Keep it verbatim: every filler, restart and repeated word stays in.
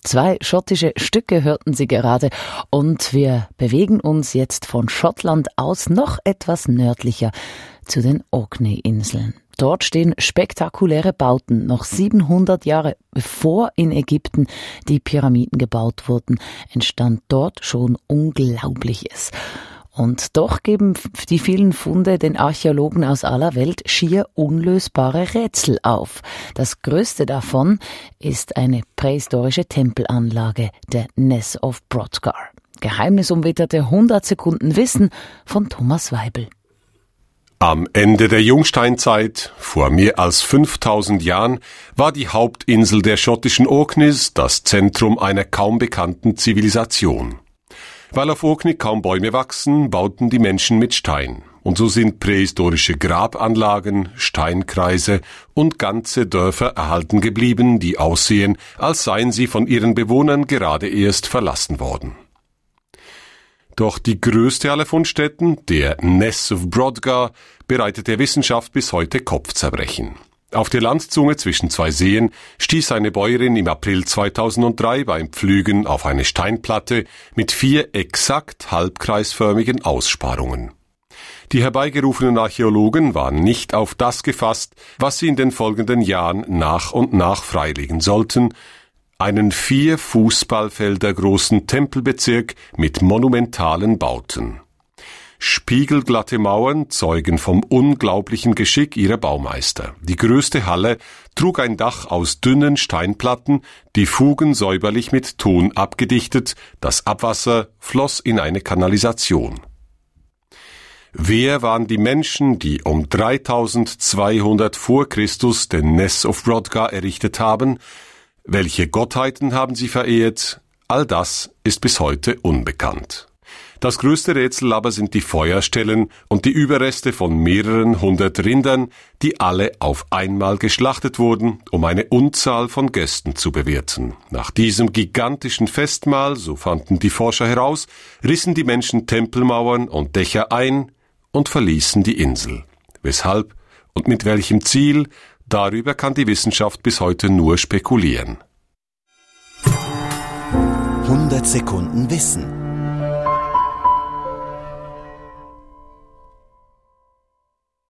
Zwei schottische Stücke hörten Sie gerade und wir bewegen uns jetzt von Schottland aus noch etwas nördlicher zu den Orkney-Inseln. Dort stehen spektakuläre Bauten, noch siebenhundert Jahre bevor in Ägypten die Pyramiden gebaut wurden, entstand dort schon Unglaubliches. Und doch geben die vielen Funde den Archäologen aus aller Welt schier unlösbare Rätsel auf. Das größte davon ist eine prähistorische Tempelanlage, der Ness of Brodgar. Geheimnisumwitterte hundert Sekunden Wissen von Thomas Weibel. Am Ende der Jungsteinzeit, vor mehr als fünftausend Jahren, war die Hauptinsel der schottischen Orkneys das Zentrum einer kaum bekannten Zivilisation. Weil auf Orkney kaum Bäume wachsen, bauten die Menschen mit Stein. Und so sind prähistorische Grabanlagen, Steinkreise und ganze Dörfer erhalten geblieben, die aussehen, als seien sie von ihren Bewohnern gerade erst verlassen worden. Doch die größte aller Fundstätten, der Ness of Brodgar, bereitet der Wissenschaft bis heute Kopfzerbrechen. Auf der Landzunge zwischen zwei Seen stieß eine Bäuerin im April zweitausenddrei beim Pflügen auf eine Steinplatte mit vier exakt halbkreisförmigen Aussparungen. Die herbeigerufenen Archäologen waren nicht auf das gefasst, was sie in den folgenden Jahren nach und nach freilegen sollten: einen vier Fußballfelder großen Tempelbezirk mit monumentalen Bauten. Spiegelglatte Mauern zeugen vom unglaublichen Geschick ihrer Baumeister. Die größte Halle trug ein Dach aus dünnen Steinplatten, die Fugen säuberlich mit Ton abgedichtet, das Abwasser floss in eine Kanalisation. Wer waren die Menschen, die um dreitausendzweihundert vor Christus den Ness of Brodgar errichtet haben? Welche Gottheiten haben sie verehrt? All das ist bis heute unbekannt. Das größte Rätsel aber sind die Feuerstellen und die Überreste von mehreren hundert Rindern, die alle auf einmal geschlachtet wurden, um eine Unzahl von Gästen zu bewirten. Nach diesem gigantischen Festmahl, so fanden die Forscher heraus, rissen die Menschen Tempelmauern und Dächer ein und verließen die Insel. Weshalb und mit welchem Ziel, darüber kann die Wissenschaft bis heute nur spekulieren. hundert Sekunden Wissen.